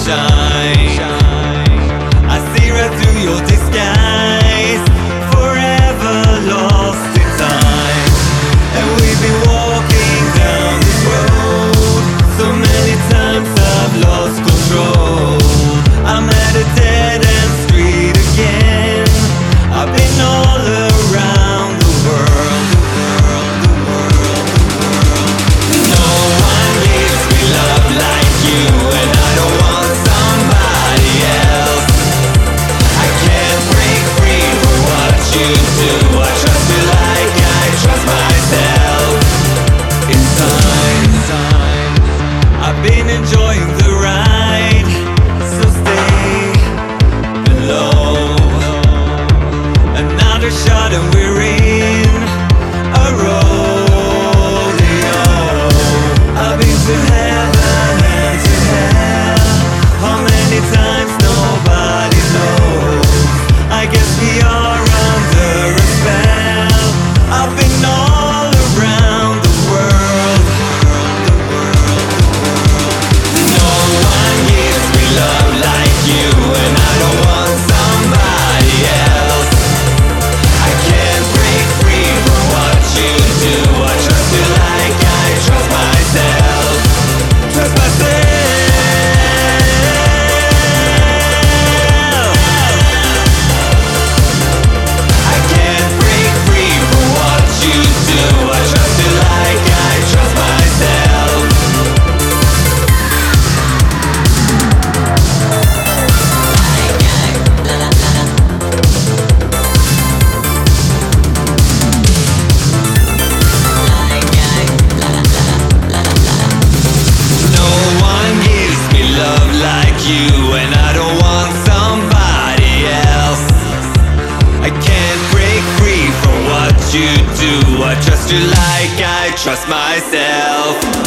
shine. I see right through your disguise, forever lost in time. And we've been walking down this road, so many times I've lost control. I'm at a dead-end street again. I've been all around the world, No one gives me love like you, and I don't want somebody else. I can't break free from what you do. I trust you like I trust myself. In time, I've been enjoying the ride, so stay below. Another shot and we're in a rodeo. I've been to heaven and to hell, how many times nobody knows. I guess we are under a spell. I've been all around the world. No one gives me love like you, and I don't want somebody else. I can't break free from what you do. I trust you like I trust myself. Trust myself. I can't break free from what you do. I trust you like I trust myself. No one gives me love like you, and I don't want somebody else. I can't break free from what you do. I trust you like I trust myself.